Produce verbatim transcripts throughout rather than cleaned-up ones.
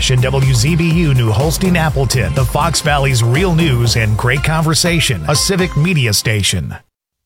Nash and W Z B U New Holstein Appleton, the Fox Valley's real news and great conversation, a civic media station.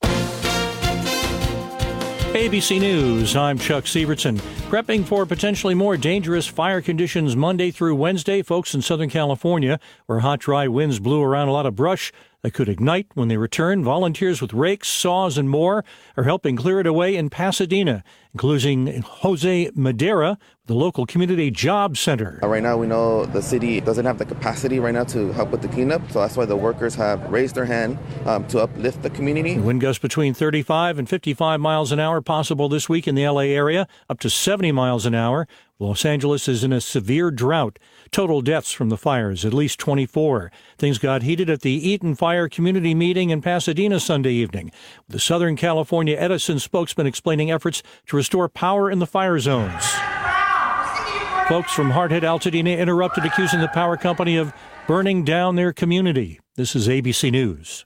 A B C News, I'm Chuck Sievertson. Prepping for potentially more dangerous fire conditions Monday through Wednesday, folks in Southern California, where hot, dry winds blew around a lot of brush that could ignite when they return. Volunteers with rakes, saws, and more are helping clear it away in Pasadena, including Jose Madera, the local community job center. Right now, we know the city doesn't have the capacity right now to help with the cleanup, so that's why the workers have raised their hand um, to uplift the community. Wind gusts between thirty-five and fifty-five miles an hour possible this week in the L A area, up to seventy miles an hour. Los Angeles is in a severe drought. Total deaths from the fires, at least twenty-four. Things got heated at the Eaton Fire Community Meeting in Pasadena Sunday evening, with the Southern California Edison spokesman explaining efforts to restore power in the fire zones. Folks from Hardhead Altadena interrupted, accusing the power company of burning down their community. This is A B C News.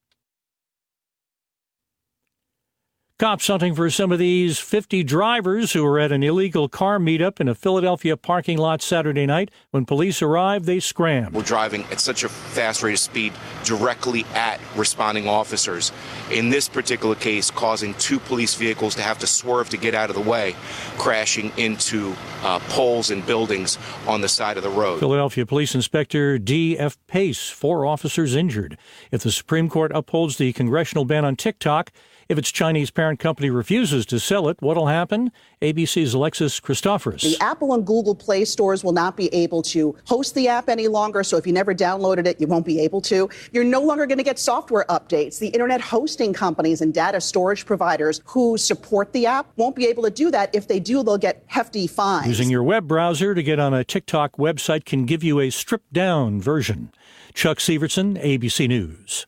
Cops hunting for some of these fifty drivers who were at an illegal car meetup in a Philadelphia parking lot Saturday night. When police arrived, they scrammed. We're driving at such a fast rate of speed directly at responding officers. In this particular case, causing two police vehicles to have to swerve to get out of the way, crashing into uh, poles and buildings on the side of the road. Philadelphia Police Inspector D F Pace, four officers injured. If the Supreme Court upholds the congressional ban on TikTok, if its Chinese parent company refuses to sell it, what'll happen? A B C's Alexis Christoforous. The Apple and Google Play stores will not be able to host the app any longer, so if you never downloaded it, you won't be able to. You're no longer going to get software updates. The internet hosting companies and data storage providers who support the app won't be able to do that. If they do, they'll get hefty fines. Using your web browser to get on a TikTok website can give you a stripped-down version. Chuck Sievertson, A B C News.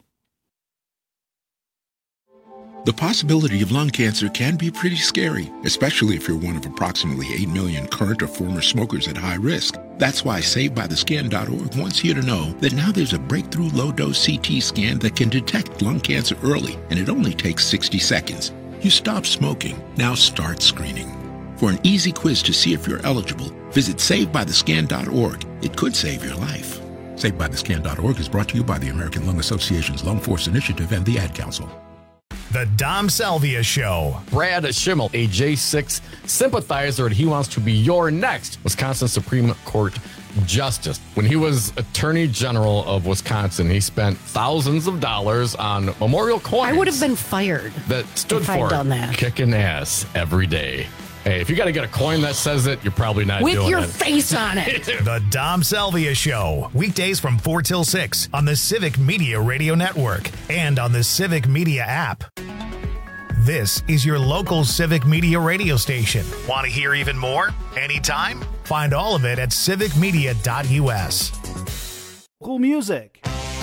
The possibility of lung cancer can be pretty scary, especially if you're one of approximately eight million current or former smokers at high risk. That's why Saved By The Scan dot org wants you to know that now there's a breakthrough low-dose C T scan that can detect lung cancer early, and it only takes sixty seconds. You stop smoking, now start screening. For an easy quiz to see if you're eligible, visit Saved By The Scan dot org. It could save your life. Saved By The Scan dot org is brought to you by the American Lung Association's Lung Force Initiative and the Ad Council. The Dom Salvia Show. Brad Schimmel, a J six sympathizer, and he wants to be your next Wisconsin Supreme Court Justice. When he was Attorney General of Wisconsin, he spent thousands of dollars on memorial coins. I would have been fired that stood if for I'd done that. Kicking ass every day. Hey, if you got to get a coin that says it, you're probably not With doing your it. face on it. The Dom Salvia Show. Weekdays from four till six on the Civic Media Radio Network and on the Civic Media app. This is your local Civic Media radio station. Want to hear even more? Anytime? Find all of it at civic media dot u s. Cool music.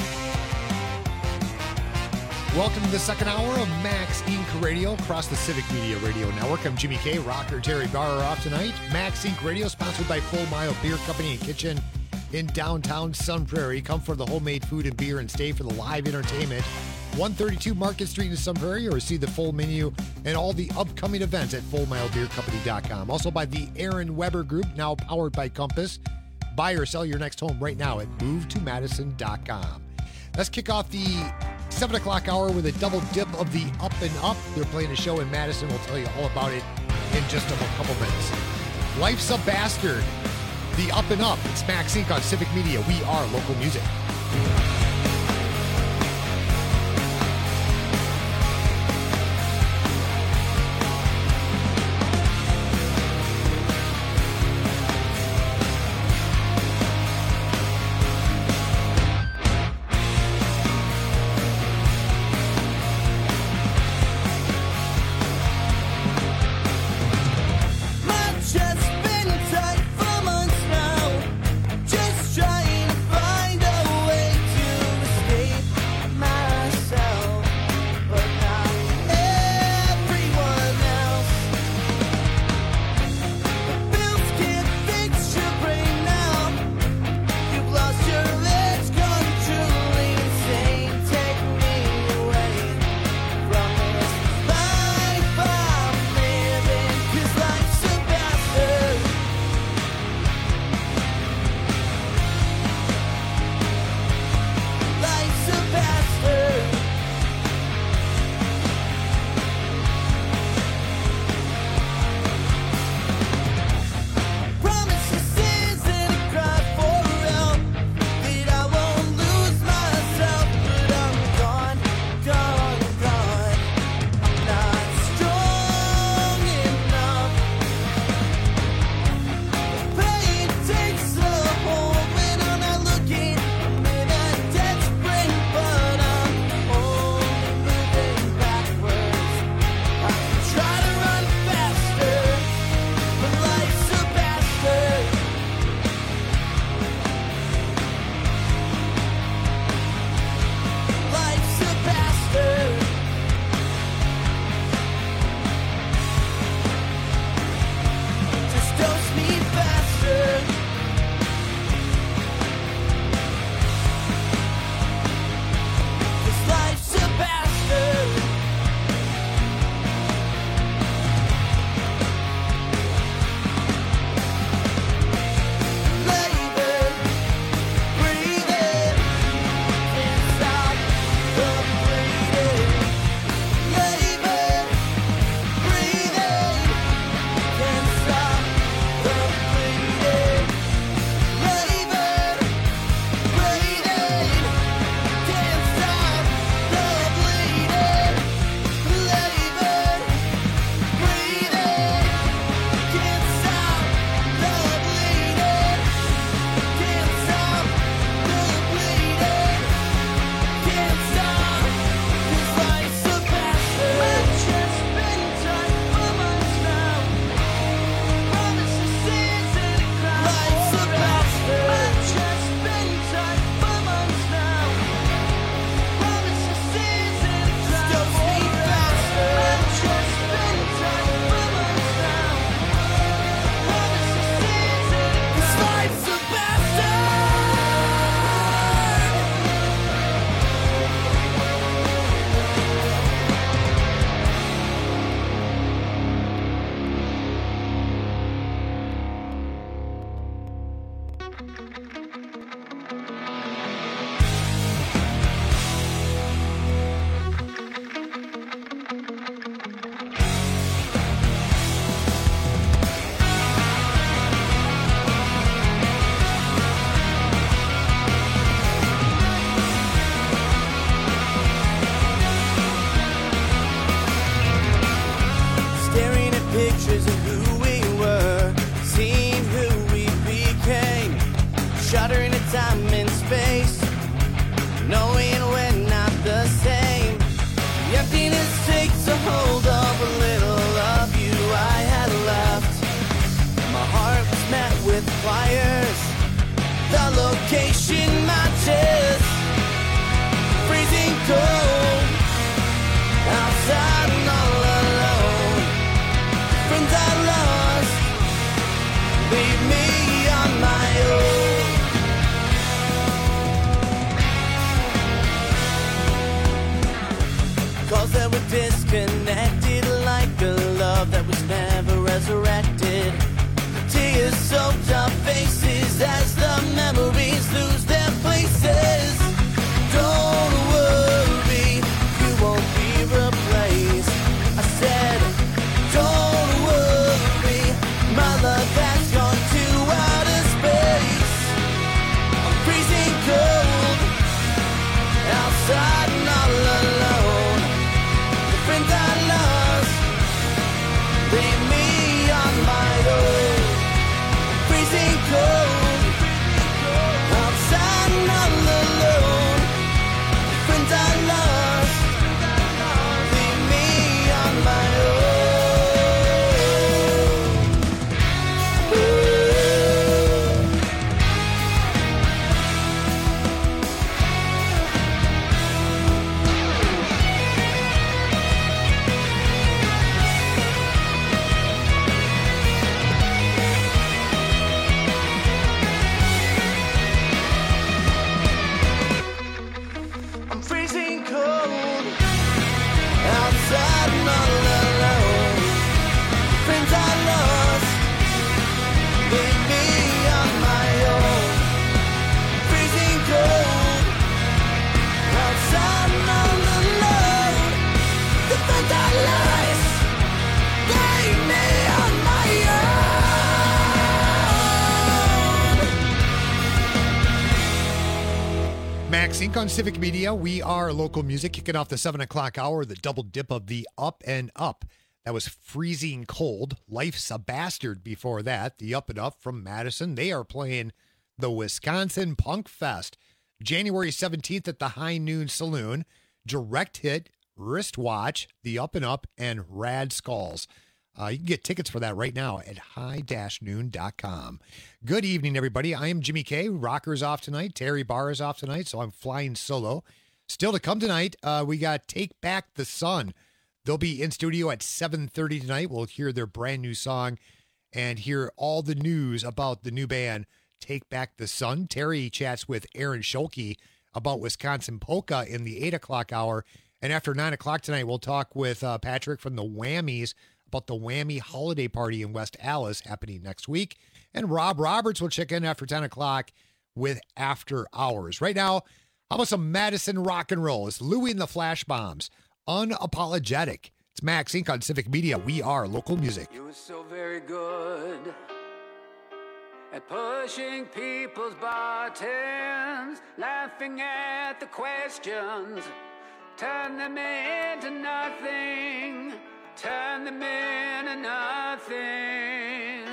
Welcome to the second hour of Max Incorporated. Radio across the Civic Media Radio Network. I'm Jimmy K. Rocker Terry Barr are off tonight. Max Incorporated. Radio, sponsored by Full Mile Beer Company and Kitchen in downtown Sun Prairie. Come for the homemade food and beer and stay for the live entertainment. one thirty-two Market Street in Sun Prairie, or see the full menu and all the upcoming events at full mile beer company dot com. Also by the Aaron Weber Group, now powered by Compass. Buy or sell your next home right now at move to madison dot com. Let's kick off the seven o'clock hour with a double dip of the Up and Up. They're playing a show in Madison. We'll tell you all about it in just a couple minutes. Life's a Bastard, the Up and Up. It's Max Incorporated on Civic Media. We are local music. Find a way to Inc on Civic Media. We are local music, kicking off the seven o'clock hour, the double dip of the Up and Up. That was Freezing Cold. Life's a Bastard before that. The Up and Up from Madison. They are playing the Wisconsin Punk Fest January seventeenth at the High Noon Saloon. Direct Hit, Wristwatch, the Up and Up, and Rad Skulls. Uh, you can get tickets for that right now at high dash noon dot com. Good evening, everybody. I am Jimmy K. Rocker's off tonight. Terry Barr is off tonight, so I'm flying solo. Still to come tonight, uh, we got Take Back the Sun. They'll be in studio at seven thirty tonight. We'll hear their brand new song and hear all the news about the new band, Take Back the Sun. Terry chats with Aaron Scholke about Wisconsin Polka in the eight o'clock hour. And after nine o'clock tonight, we'll talk with uh, Patrick from the Whammies about the Whammy Holiday Party in West Allis happening next week. And Rob Roberts will check in after ten o'clock with After Hours. Right now, how about some Madison rock and roll? It's Louie and the Flash Bombs, Unapologetic. It's Max Incorporated on Civic Media. We are local music. You were so very good at pushing people's buttons, laughing at the questions, turn them into nothing. Turn them into nothing.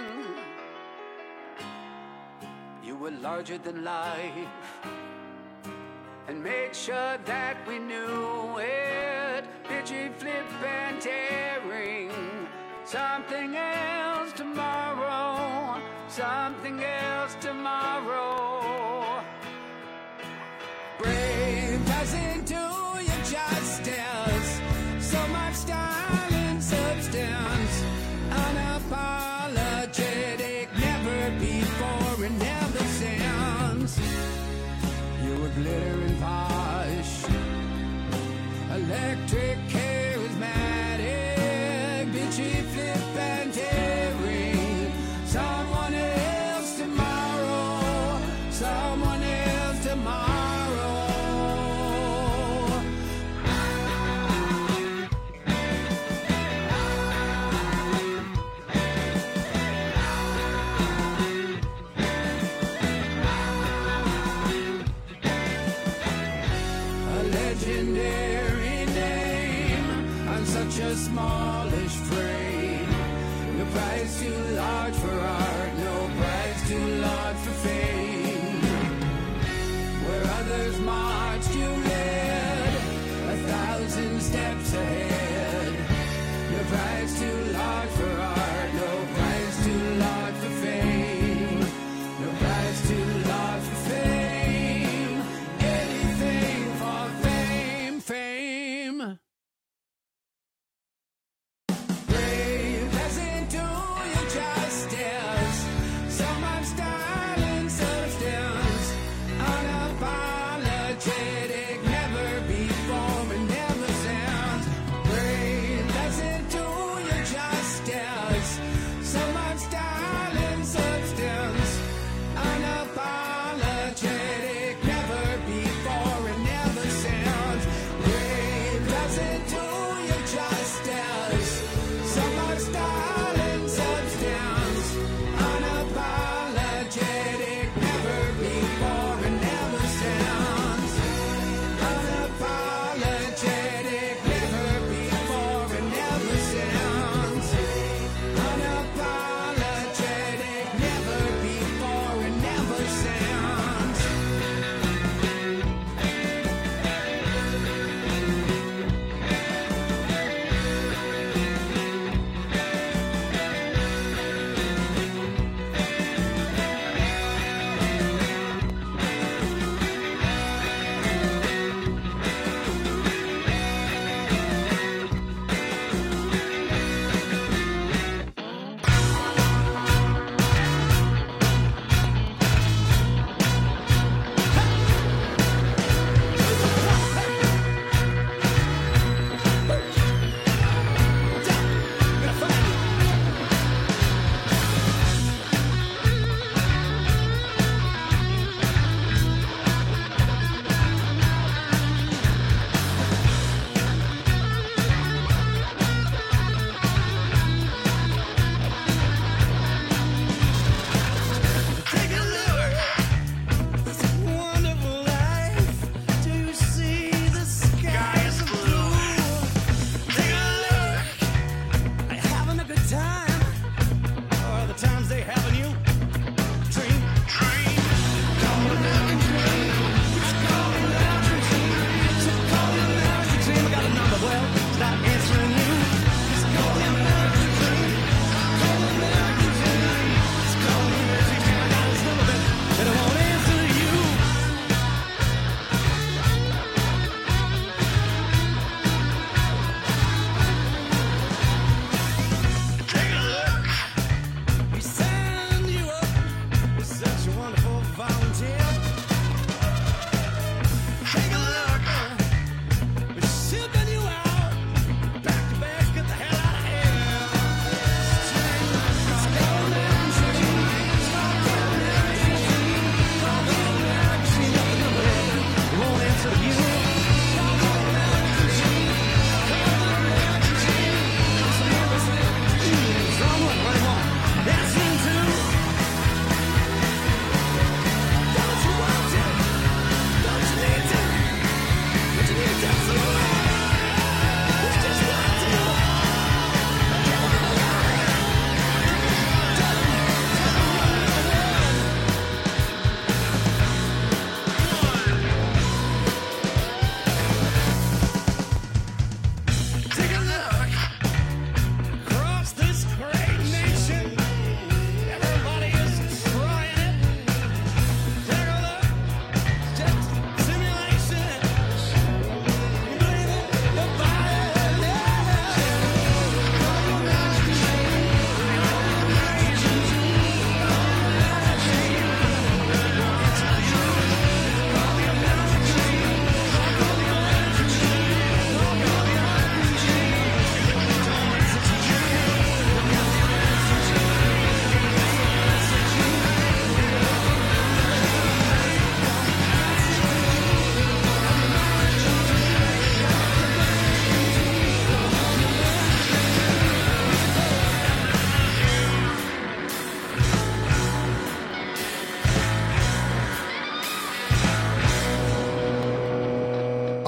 You were larger than life, and made sure that we knew it. Bitchy, flip, and tearing. Something else tomorrow. Something else tomorrow. Brave doesn't do you justice. So much time and substance. Unapologetic, never before and never since. You were glitter and posh, electric, charismatic, bitchy, flip and tearing. Someone else tomorrow. smallish frame. No price too large for art, no price too large for fame. Where others marched, you led a thousand steps ahead. No price too large for art, no price too large for fame. No price too large for fame. Anything for fame, fame.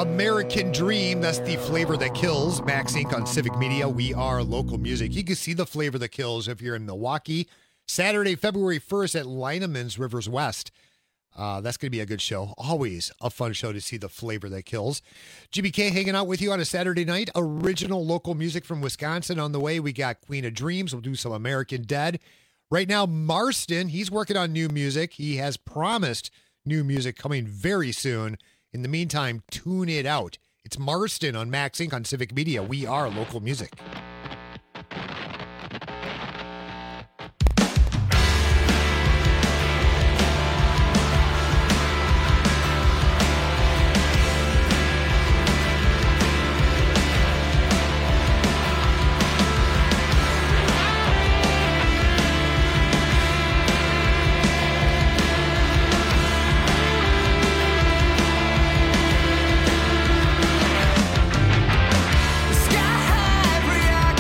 American Dream, that's the flavor that kills. Max Incorporated on Civic Media. We are local music. You can see the flavor that kills if you're in Milwaukee. Saturday, February first at Lineman's Rivers West. Uh, that's going to be a good show. Always a fun show to see the flavor that kills. G B K hanging out with you on a Saturday night. Original local music from Wisconsin on the way. We got Queen of Dreams. We'll do some American Dead. Right now, Marston, he's working on new music. He has promised new music coming very soon. In the meantime, tune it out. It's Marston on Max Incorporated on Civic Media. We are local music. Sky high reality.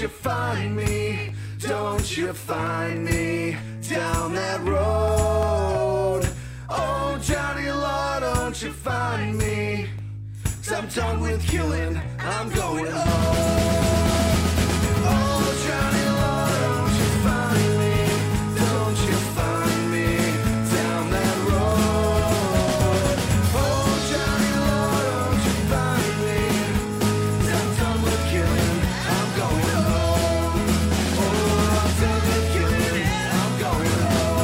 you find me, don't you find me down that road. Oh, Johnny Law, don't you find me, 'cause I'm done with killing, I'm going home. Oh, Johnny Law, don't you find me, don't you find me down that road. Oh, Johnny Law, don't you find me, 'cause I'm done with killing, I'm going home. Oh, I'm done with killing, I'm going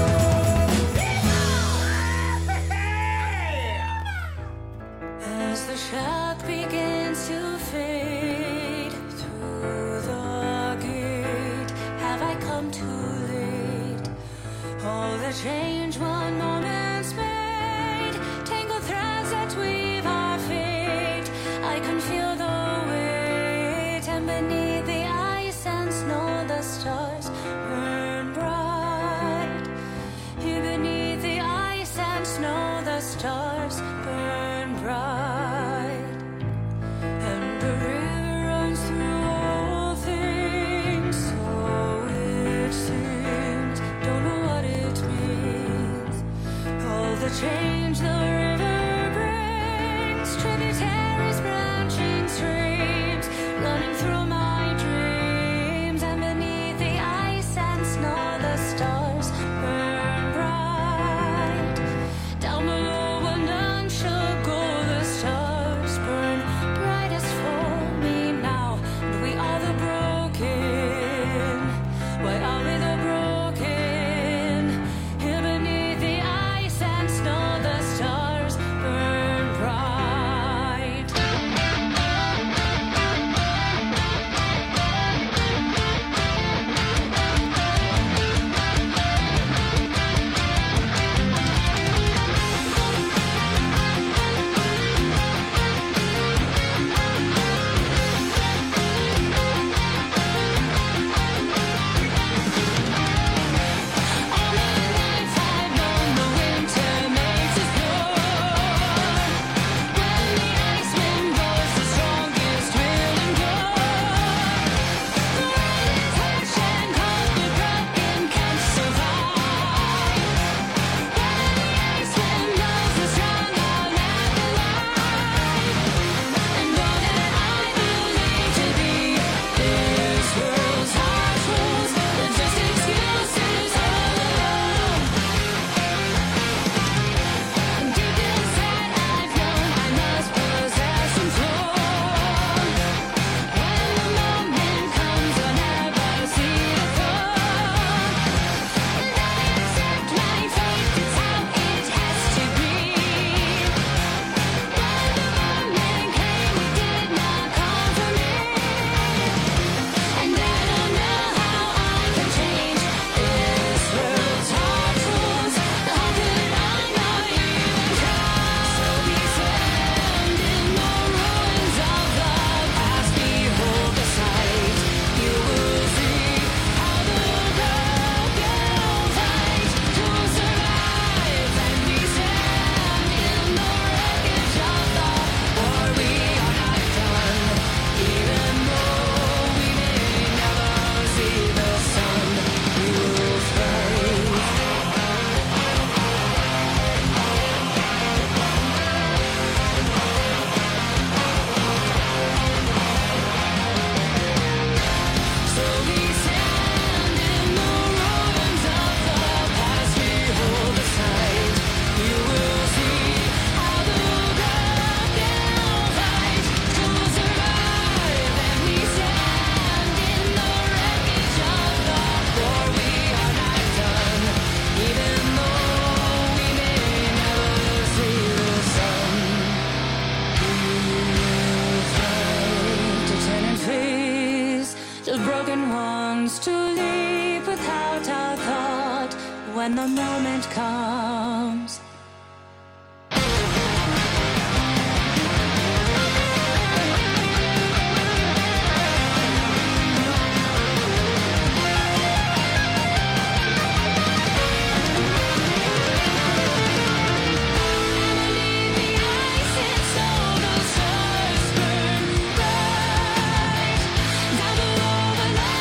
home. As the shock begins to fade through the gate, have I come too late? All the change one moment's made, tangled threads that weave our fate. I can feel the weight, and beneath the ice and snow the stars burn bright. Here beneath the ice and snow the stars burn bright. And the river runs through all things, so it seems. Don't know what it means. All the change the river brings, tributaries, branching streams, running through my dreams. And beneath the ice and snow the stars burn bright. Down below where none shall go, the stars burn brightest for me now. And we are the broken. Why are we the broken? Here beneath the ice and snow the stars burn bright. All my life I've known the winter makes us born. When the ice wind blows, the strongest will endure. The rain is harsh and cold, the broken can survive. When the ice wind blows, the strong are left alive. And all that I believe to be this world's harsh rules are just excuses all alone. And deep inside I've known I must possess some throne. When the moment comes, I'll never see the throne. And I accept my fate, it's how it has to be. When the moment came, it did not come for me. And I don't know how I can change this world's hard rules. How could I not even try? So we stand in the ruins of the past. Behold the sight. You will see how the broken fight to survive. And we stand in the wreckage of the war. We are not done, even though we may never see the sun. We will thrive. So we stand in the ruins of the past. Behold the sight. You will see how the broken fight to survive. And we stand in the wreckage of the war. We are not done, even though we may never see the sun. We will fight to turn and face the broken ones, to leap without a thought when the moment comes. Down below, when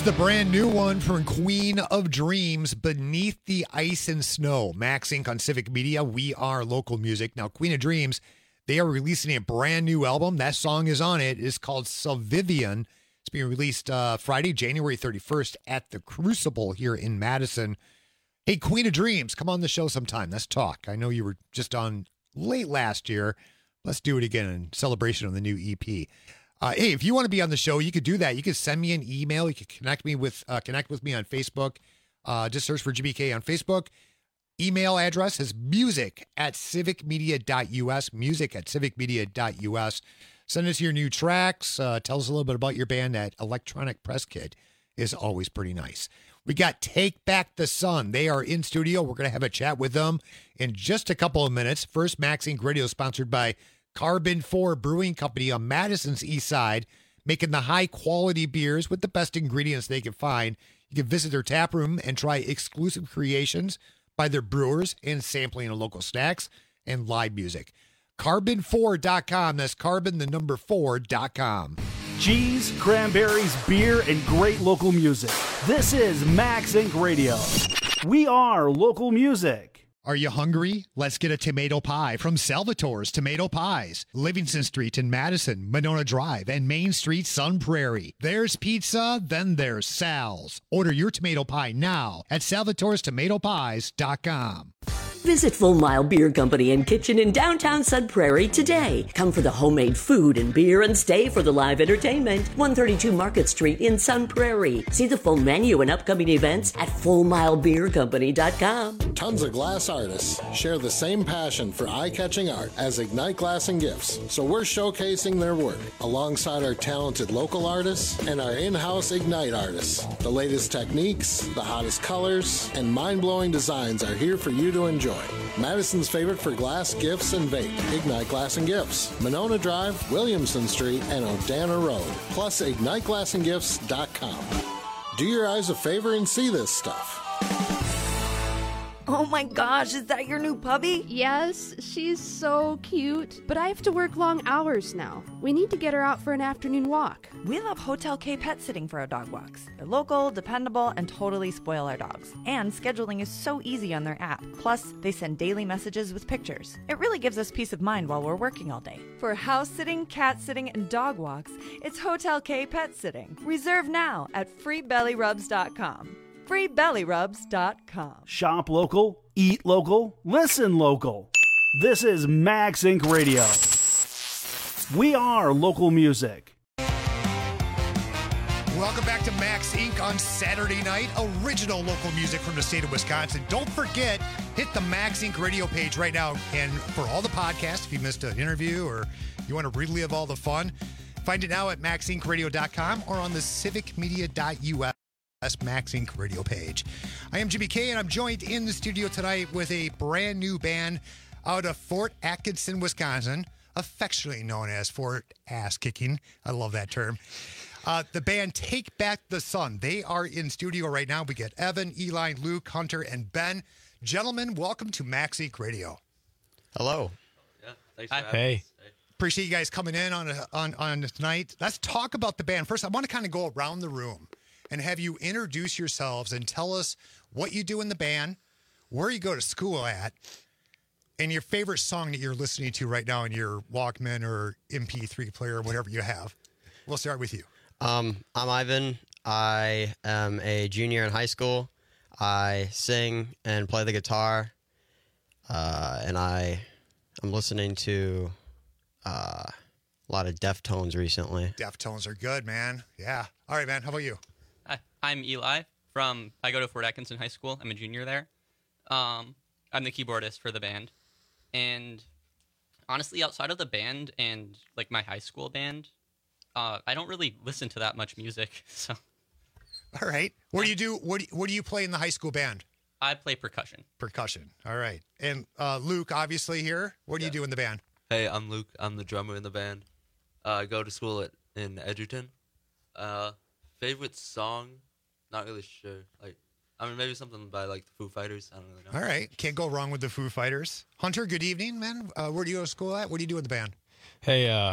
the brand new one from Queen of Dreams, Beneath the Ice and Snow. Max Incorporated on Civic Media. We are local music. Now, Queen of Dreams, they are releasing a brand new album. That song is on it. It's called Sylvivian. It's being released uh, Friday, January thirty-first at the Crucible here in Madison. Hey, Queen of Dreams, come on the show sometime. Let's talk. I know you were just on late last year. Let's do it again in celebration of the new E P. Uh, hey, if you want to be on the show, you could do that. You could send me an email. You could connect me with uh, connect with me on Facebook. Uh, just search for G B K on Facebook. Email address is music at civicmedia.us. Music at civicmedia.us. Send us your new tracks. Uh, tell us a little bit about your band. That Electronic Press Kit is always pretty nice. We got Take Back the Sun. They are in studio. We're going to have a chat with them in just a couple of minutes. First, Max Incorporated Radio, sponsored by Carbon four Brewing Company on Madison's east side, making the high-quality beers with the best ingredients they can find. You can visit their tap room and try exclusive creations by their brewers and sampling of local snacks and live music. carbon four dot com. That's carbon, the number four dot com. Cheese, cranberries, beer, and great local music. This is Max Incorporated Radio. We are local music. Are you hungry? Let's get a tomato pie from Salvatore's Tomato Pies. Livingston Street in Madison, Monona Drive, and Main Street, Sun Prairie. There's pizza, then there's Sal's. Order your tomato pie now at salvatores tomato pies dot com. Visit Full Mile Beer Company and Kitchen in downtown Sun Prairie today. Come for the homemade food and beer and stay for the live entertainment. one thirty-two Market Street in Sun Prairie. See the full menu and upcoming events at full mile beer company dot com. Tons of glass artists share the same passion for eye-catching art as Ignite Glass and Gifts, so we're showcasing their work alongside our talented local artists and our in-house Ignite artists. The latest techniques, the hottest colors, and mind-blowing designs are here for you to enjoy. Madison's favorite for glass, gifts, and vape. Ignite Glass and Gifts. Monona Drive, Williamson Street, and Odana Road. Plus, ignite glass and gifts dot com. Do your eyes a favor and see this stuff. Oh my gosh, is that your new puppy? Yes, she's so cute. But I have to work long hours now. We need to get her out for an afternoon walk. We love Hotel K Pet Sitting for our dog walks. They're local, dependable, and totally spoil our dogs. And scheduling is so easy on their app. Plus, they send daily messages with pictures. It really gives us peace of mind while we're working all day. For house sitting, cat sitting, and dog walks, it's Hotel K Pet Sitting. Reserve now at free belly rubs dot com. free belly rubs dot com. Shop local, eat local, listen local. This is Max Incorporated Radio. We are local music. Welcome back to Max Incorporated on Saturday night. Original local music from the state of Wisconsin. Don't forget, hit the Max Incorporated Radio page right now. And for all the podcasts, if you missed an interview or you want to relive all the fun, find it now at max inc radio dot com or on the civic media dot u s. Max Incorporated Radio page. I am Jimmy K, and I'm joined in the studio tonight with a brand new band out of Fort Atkinson, Wisconsin, affectionately known as Fort Ass Kicking. I love that term. Uh, the band Take Back the Sun. They are in studio right now. We get Evan, Eli, Luke, Hunter, and Ben. Gentlemen, welcome to Max Incorporated Radio. Hello. Yeah, thanks for having Hey. us. Appreciate you guys coming in on a, on on tonight. Let's talk about the band. First, I want to kind of go around the room and have you introduce yourselves and tell us what you do in the band, where you go to school at, and your favorite song that you're listening to right now in your Walkman or M P three player or whatever you have. We'll start with you. Um, I'm Ivan. I am a junior in high school. I sing and play the guitar, uh, and I I'm listening to uh, a lot of Deftones recently. Deftones are good, man. Yeah. All right, man. How about you? Hi, I'm Eli from, I go to Fort Atkinson High School. I'm a junior there. Um, I'm the keyboardist for the band. And honestly, outside of the band and like my high school band, uh, I don't really listen to that much music. So, all right. What do you do? What do you, what do you play in the high school band? I play percussion. Percussion. All right. And uh, Luke, obviously here. What do Yeah. you do in the band? Hey, I'm Luke. I'm the drummer in the band. Uh, I go to school at in Edgerton. Uh, favorite song? Not really sure. Like, I mean, maybe something by like the Foo Fighters. I don't really know. All right. Can't go wrong with the Foo Fighters. Hunter, good evening, man. Uh, where do you go to school at? What do you do in the band? Hey, uh,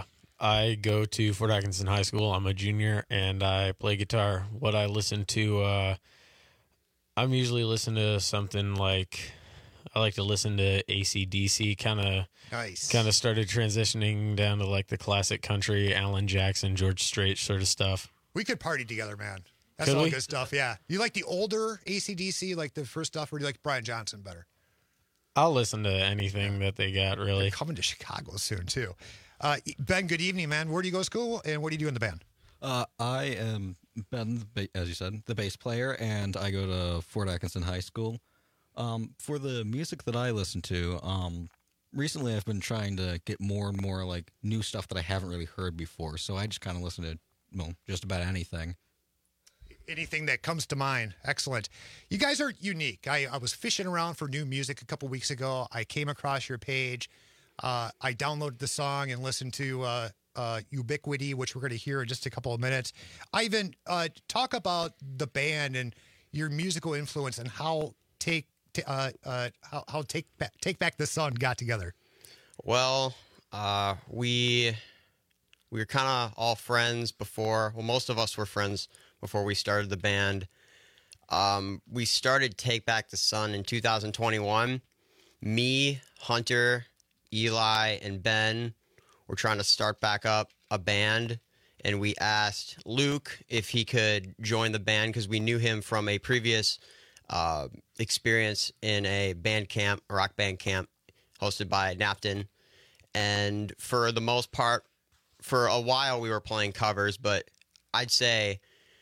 I go to Fort Atkinson High School. I'm a junior, and I play guitar. What I listen to, uh, I'm usually listening to something like, I like to listen to A C D C, kind of nice. Kind of started transitioning down to like the classic country, Alan Jackson, George Strait sort of stuff. We could party together, man. That's Could all we? good stuff, yeah. You like the older A C D C, like the first stuff, or do you like Brian Johnson better? I'll listen to anything that they got, really. They're coming to Chicago soon, too. Uh, Ben, good evening, man. Where do you go to school, and what do you do in the band? Uh, I am Ben, the ba- as you said, the bass player, and I go to Fort Atkinson High School. Um, for the music that I listen to, um, recently I've been trying to get more and more like new stuff that I haven't really heard before. So I just kind of listen to, well, just about anything. Anything that comes to mind. Excellent. You guys are unique. I, I was fishing around for new music a couple weeks ago. I came across your page. Uh, I downloaded the song and listened to uh, uh, Ubiquity, which we're going to hear in just a couple of minutes. Ivan, uh, talk about the band and your musical influence and how take uh, uh, how, how take back, take back the Sun got together. Well, uh, we we were kind of all friends before. Well, most of us were friends before we started the band. Um, we started Take Back the Sun in two thousand twenty-one. Me, Hunter, Eli, and Ben were trying to start back up a band, and we asked Luke if he could join the band because we knew him from a previous uh, experience in a band camp, a rock band camp, hosted by Napton. And for the most part, for a while we were playing covers, but I'd say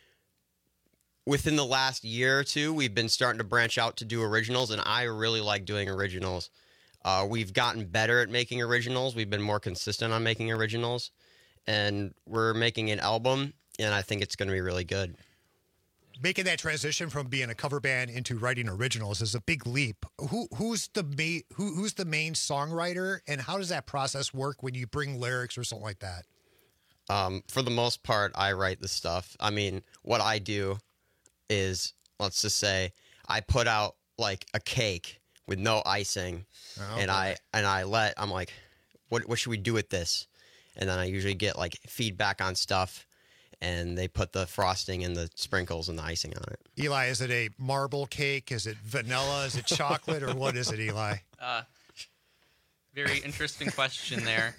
within the last year or two, we've been starting to branch out to do originals, and I really like doing originals. Uh, we've gotten better at making originals. We've been more consistent on making originals, and we're making an album, and I think it's going to be really good. Making that transition from being a cover band into writing originals is a big leap. Who who's the ma- who who's the main songwriter, and how does that process work when you bring lyrics or something like that? Um, for the most part, I write the stuff. I mean, what I do is, let's just say, I put out like a cake with no icing, oh, and I and I let I'm like, what what should we do with this? And then I usually get like feedback on stuff, and they put the frosting and the sprinkles and the icing on it. Eli, is it a marble cake? Is it vanilla? Is it chocolate? Or what is it, Eli? Uh, very interesting question there.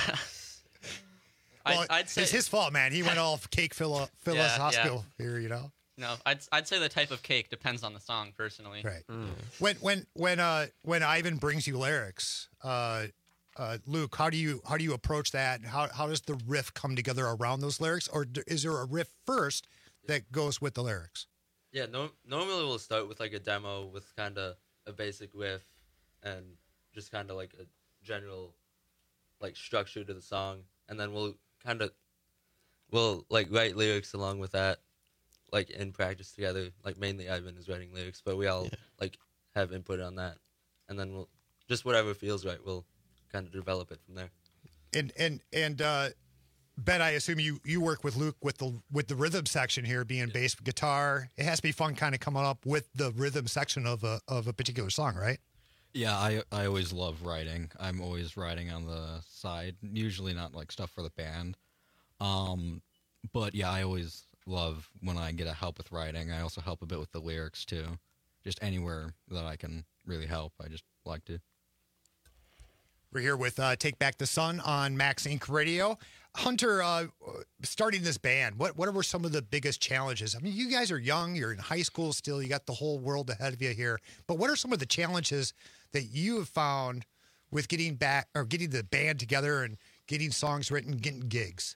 Well, I'd, I'd say it's his fault, man. He went all cake philo- philosophical yeah. here, you know. No, I'd I'd say the type of cake depends on the song, personally. Right. Mm. When when when uh when Ivan brings you lyrics, uh, uh, Luke, how do you how do you approach that? How how does the riff come together around those lyrics, or d- is there a riff first that goes with the lyrics? Yeah, no, normally we'll start with like a demo with kind of a basic riff and just kind of like a general like structure to the song, and then we'll kind of we'll like write lyrics along with that, like in practice together. Like mainly Ivan is writing lyrics, but we all yeah. like have input on that, and then we'll just whatever feels right, we'll kind of develop it from there. And and and uh, Ben, I assume you you work with Luke with the with the rhythm section here, being yeah. bass guitar. It has to be fun, kind of coming up with the rhythm section of a of a particular song, right? Yeah, I I always love writing. I'm always writing on the side, usually not like stuff for the band. Um, but yeah, I always love when I get a help with writing. I also help a bit with the lyrics too. Just anywhere that I can really help, I just like to. We're here with uh, Take Back the Sun on Max Incorporated. Radio. Hunter, uh, starting this band, what what were some of the biggest challenges? I mean, you guys are young, you're in high school still, you got the whole world ahead of you here. But what are some of the challenges that you have found with getting back or getting the band together and getting songs written, getting gigs?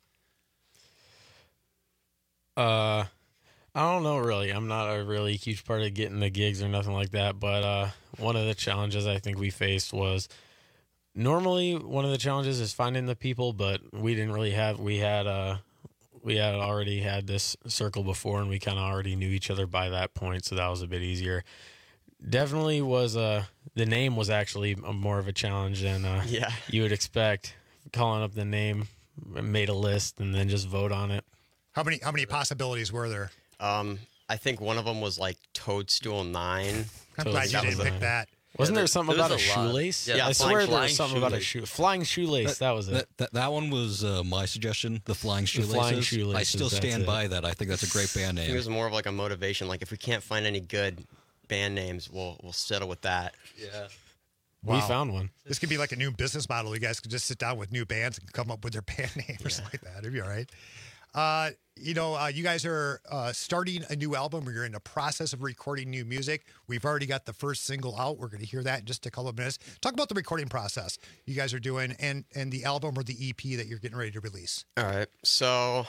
Uh, I don't know really. I'm not a really huge part of getting the gigs or nothing like that. But uh, one of the challenges I think we faced was normally one of the challenges is finding the people, but we didn't really have. We had uh, we had already had this circle before, and we kind of already knew each other by that point, so that was a bit easier. Definitely was uh the name was actually more of a challenge than uh, yeah. you would expect. Calling up the name, made a list, and then just vote on it. How many how many possibilities were there? Um, I think one of them was like Toadstool Nine. I'm glad you didn't pick that. Wasn't Yeah, there something there about a was a lot. shoelace? Yeah, I flying- swear there flying was something about a shoelace. shoe, flying shoelace. That, was it. That, that, that one was uh, my suggestion, the Flying The Shoelaces. Flying I Shoelaces, still that's stand it. by that. I think that's a great band I think it name. was more of like a motivation. Like if we can't find any good band names, we'll we'll settle with that. Yeah. We found one. This could be like a new business model. You guys could just sit down with new bands and come up with their band name or something like that. It'd be all right. Uh, you know, uh, you guys are uh, starting a new album, or you're in the process of recording new music. We've already got the first single out. We're going to hear that in just a couple of minutes. Talk about the recording process you guys are doing, and and the album or the E P that you're getting ready to release. All right. So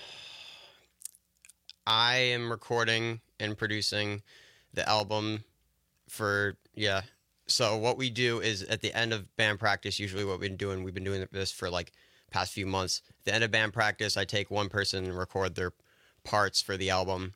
I am recording and producing the album for, yeah. So what we do is at the end of band practice, usually what we've been doing, we've been doing this for like past few months. At the end of band practice, I take one person and record their parts for the album.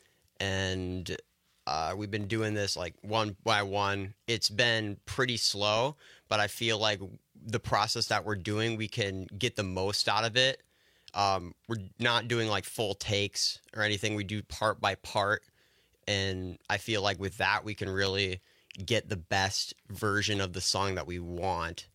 And uh, we've been doing this like one by one. It's been pretty slow, but I feel like the process that we're doing, we can get the most out of it. Um, we're not doing like full takes or anything. We do part by part. And I feel like with that, we can really get the best version of the song that we want.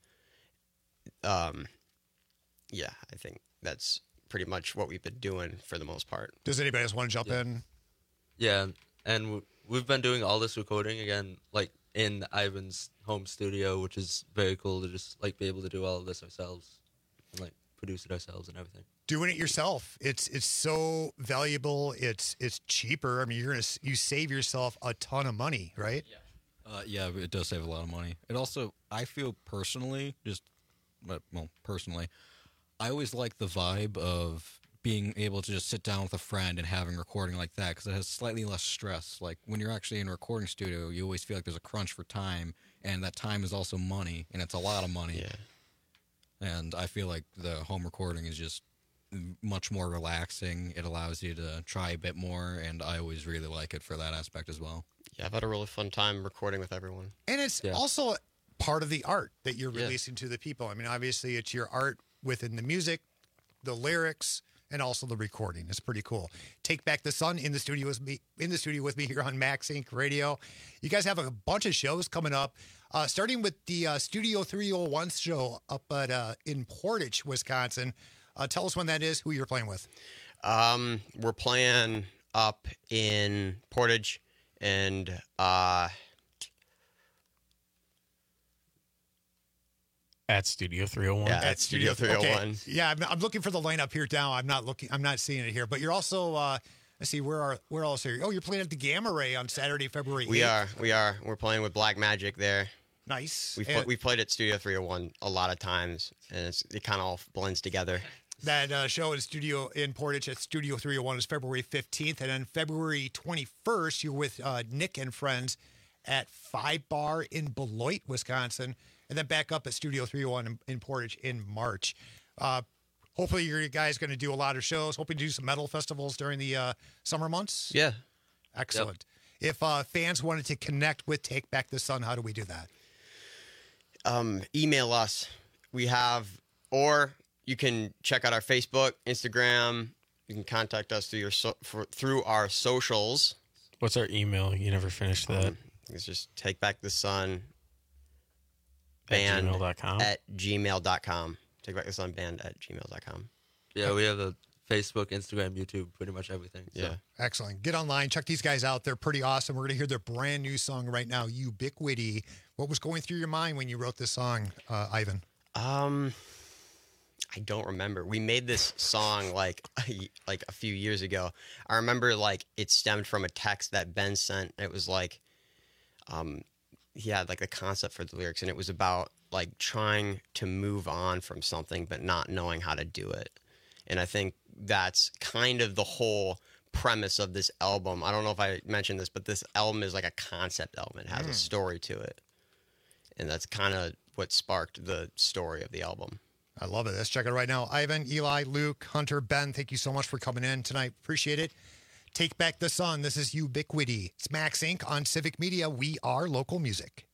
Um, yeah, I think that's pretty much what we've been doing for the most part. Does anybody else want to jump in? Yeah, and w- we've been doing all this recording again, like in Ivan's home studio, which is very cool to just like be able to do all of this ourselves and like produce it ourselves and everything. Doing it yourself, it's it's so valuable. It's it's cheaper. I mean, you're gonna you save yourself a ton of money, right? Yeah. Uh, yeah, it does save a lot of money. It also, I feel personally, just, well, personally, I always like the vibe of being able to just sit down with a friend and having recording like that, because it has slightly less stress. Like when you're actually in a recording studio, you always feel like there's a crunch for time, and that time is also money, and it's a lot of money. Yeah. And I feel like the home recording is just much more relaxing. It allows you to try a bit more, and I always really like it for that aspect as well. Yeah, I've had a really fun time recording with everyone. And it's Yeah. also part of the art that you're Yeah. releasing to the people. I mean, obviously, it's your art within the music, the lyrics, and also the recording. It's pretty cool. Take Back the Sun in the studio with me. In the studio with me here on Max Inc Radio. You guys have a bunch of shows coming up, uh, starting with the uh, Studio three oh one show up at uh, in Portage, Wisconsin. Uh, tell us when that is. Who you're playing with? Um, we're playing up in Portage. And uh, at Studio three oh one. Yeah, at Studio three oh one. Okay. Yeah, I'm, I'm looking for the lineup here now. I'm not looking. I'm not seeing it here. But you're also. Uh, let's see. Where are where else are you? Oh, you're playing at the Gamma Ray on Saturday, February eighth. we are, we are. We're playing with Black Magic there. Nice. We've, And- pl- we've played at Studio three oh one a lot of times, and it's, it kind of all blends together. That uh, show in studio in Portage at Studio three oh one is February fifteenth, and then February twenty-first, you're with uh, Nick and friends at Five Bar in Beloit, Wisconsin, and then back up at Studio three oh one in, in Portage in March. Uh, hopefully, you guys going to do a lot of shows. Hoping to do some metal festivals during the uh, summer months. Yeah. Excellent. If uh, fans wanted to connect with Take Back the Sun, how do we do that? Um, email us. We have, or you can check out our Facebook, Instagram. You can contact us through your so, for, through our socials. What's our email? You never finished that. Um, it's just Take Back the Sun At band gmail dot com? at gmail dot com. Take Back the Sun band at gmail dot com. Yeah, we have a Facebook, Instagram, YouTube, pretty much everything. So. Yeah. Excellent. Get online. Check these guys out. They're pretty awesome. We're going to hear their brand new song right now, Ubiquity. What was going through your mind when you wrote this song, uh, Ivan? Um, I don't remember. We made this song like like a few years ago. I remember like it stemmed from a text that Ben sent. It was like, um, he had like the concept for the lyrics, and it was about like trying to move on from something but not knowing how to do it. And I think that's kind of the whole premise of this album. I don't know if I mentioned this, but this album is like a concept album. It has Mm. a story to it. And that's kind of what sparked the story of the album. I love it. Let's check it right now. Ivan, Eli, Luke, Hunter, Ben, thank you so much for coming in tonight. Appreciate it. Take Back the Sun. This is Ubiquity. It's Max Incorporated on Civic Media. We are local music.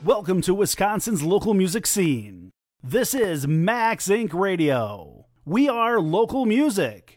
Welcome to Wisconsin's local music scene. This is Max Inc Radio. We are local music.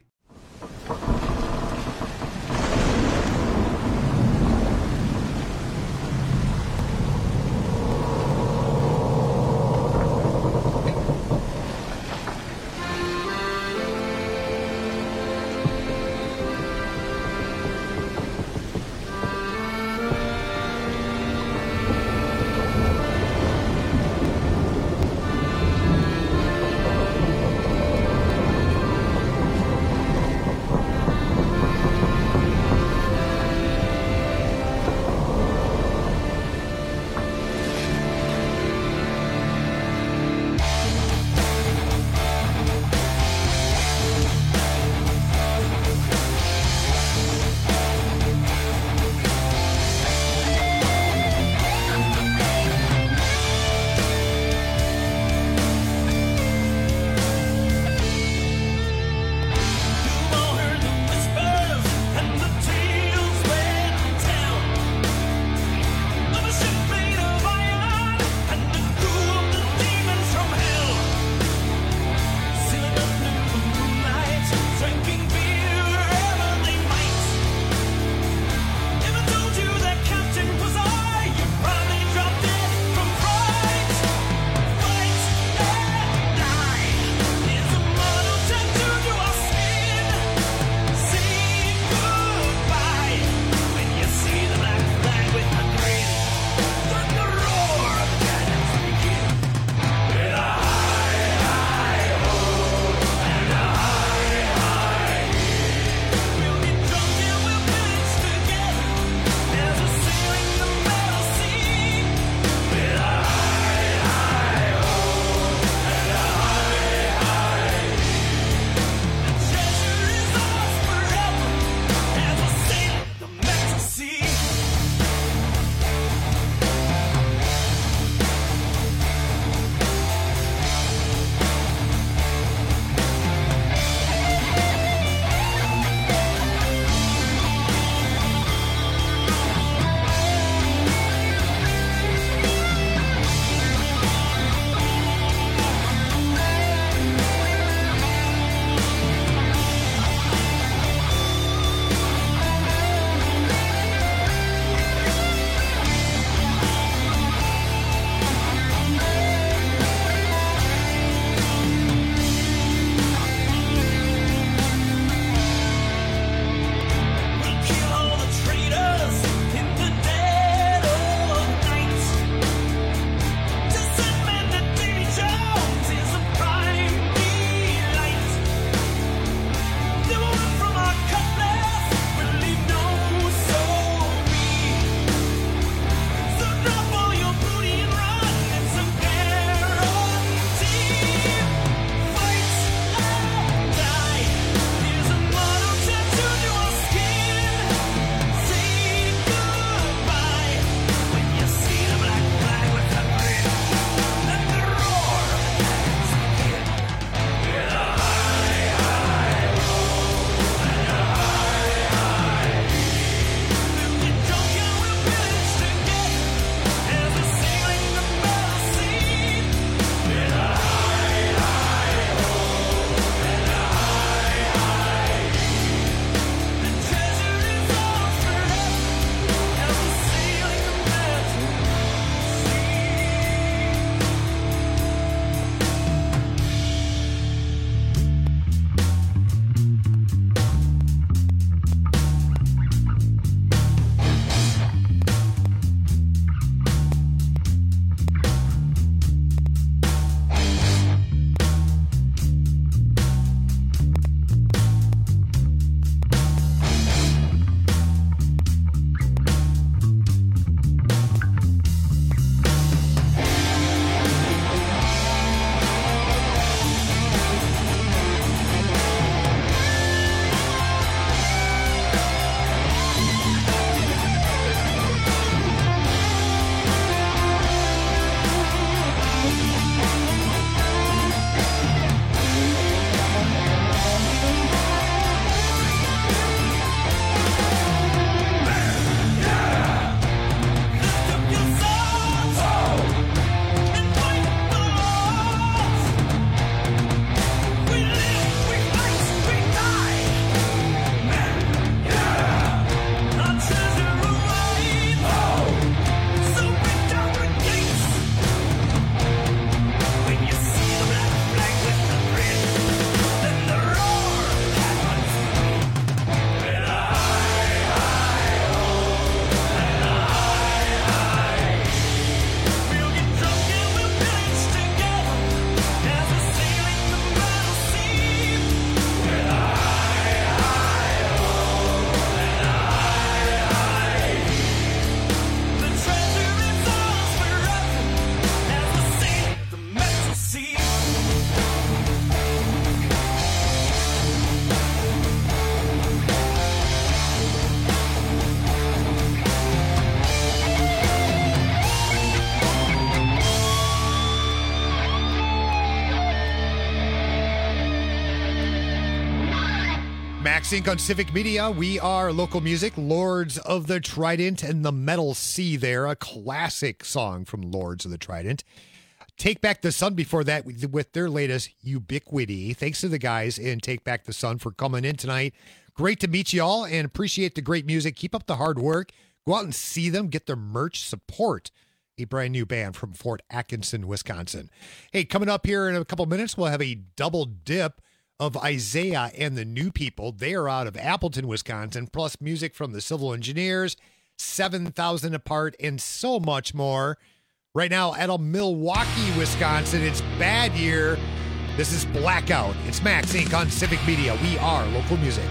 Max Incorporated on Civic Media. We are local music, Lords of the Trident and the Metal Sea there, a classic song from Lords of the Trident. Take Back the Sun before that with their latest Ubiquity. Thanks to the guys in Take Back the Sun for coming in tonight. Great to meet you all and appreciate the great music. Keep up the hard work. Go out and see them. Get their merch. Support a brand new band from Fort Atkinson, Wisconsin. Hey, coming up here in a couple minutes, we'll have a double dip of Isaiah and the New People. They are out of Appleton, Wisconsin, plus music from the Civil Engineers, seven thousand Apart, and so much more. Right now out of Milwaukee, Wisconsin, it's Bad Year. This is Blackout. It's Max Incorporated on Civic Media. We are local music.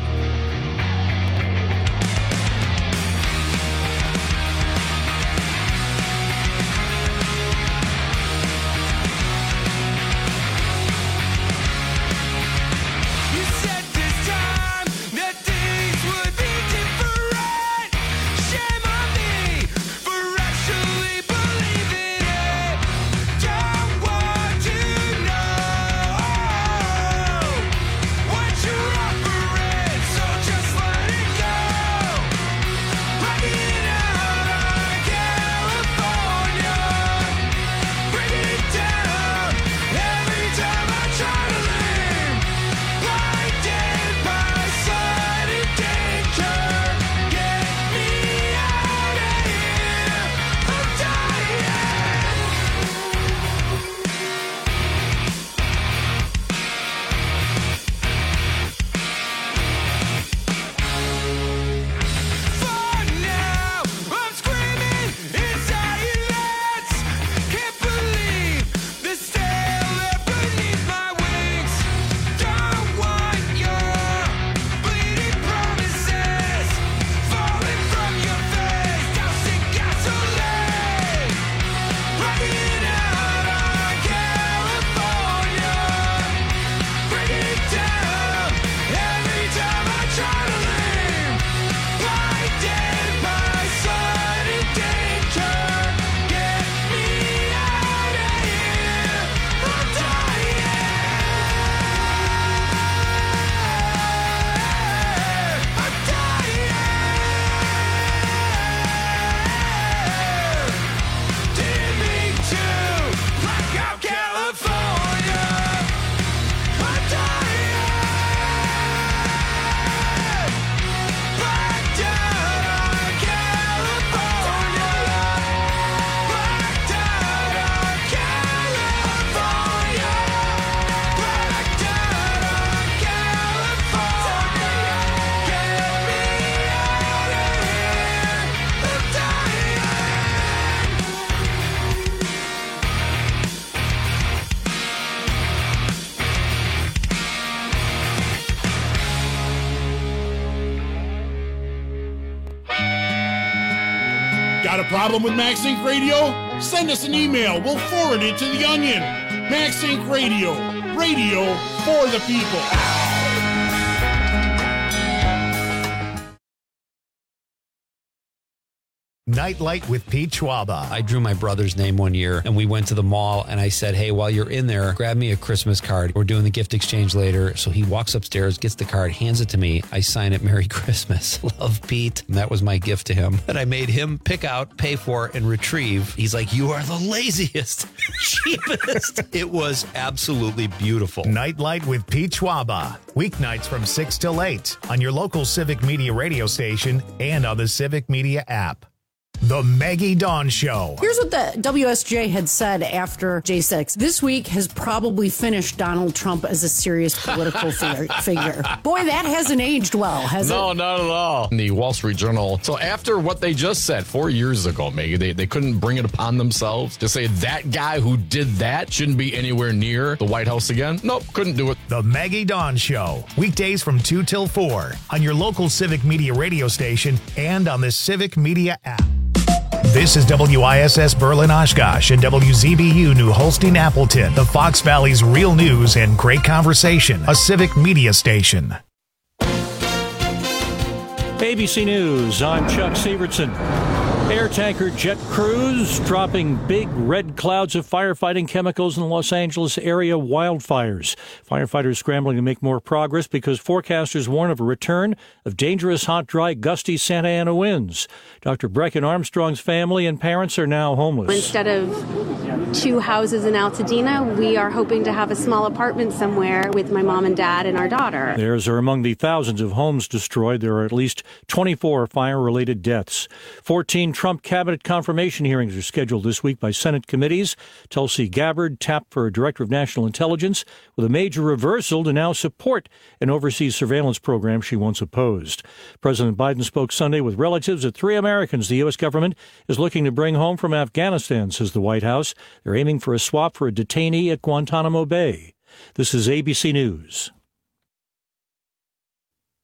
Got a problem with Max Inc Radio? Send us an email. We'll forward it to the Onion. Max Inc Radio. Radio for the people. Nightlight with Pete Schwaba. I drew my brother's name one year and we went to the mall and I said, hey, while you're in there, grab me a Christmas card. We're doing the gift exchange later. So he walks upstairs, gets the card, hands it to me. I sign it, Merry Christmas. Love, Pete. And that was my gift to him that I made him pick out, pay for, and retrieve. He's like, you are the laziest, cheapest. It was absolutely beautiful. Nightlight with Pete Schwaba. Weeknights from six till eight on your local Civic Media radio station and on the Civic Media app. The Maggie Dawn Show. Here's what the W S J had said after J six. This week has probably finished Donald Trump as a serious political figure. Boy, that hasn't aged well, has no, it? No, not at all. In the Wall Street Journal. So after what they just said four years ago, Maggie, they, they couldn't bring it upon themselves to say that guy who did that shouldn't be anywhere near the White House again. Nope, couldn't do it. The Maggie Dawn Show. Weekdays from two till four on your local Civic Media radio station and on the Civic Media app. This is W I S S Berlin Oshkosh and W Z B U New Holstein Appleton, the Fox Valley's real news and great conversation, a Civic Media station. A B C News, I'm Chuck Sievertson. Air tanker jet crews dropping big red clouds of firefighting chemicals in the Los Angeles area wildfires. Firefighters scrambling to make more progress because forecasters warn of a return of dangerous, hot, dry, gusty Santa Ana winds. Doctor Brecken Armstrong's family and parents are now homeless. Instead of two houses in Altadena, we are hoping to have a small apartment somewhere with my mom and dad and our daughter. Theirs are among the thousands of homes destroyed. There are at least twenty-four fire-related deaths. fourteen Trump cabinet confirmation hearings are scheduled this week by Senate committees. Tulsi Gabbard tapped for a director of national intelligence with a major reversal to now support an overseas surveillance program she once opposed. President Biden spoke Sunday with relatives of three Americans the U S government is looking to bring home from Afghanistan, says the White House. They're aiming for a swap for a detainee at Guantanamo Bay. This is A B C News.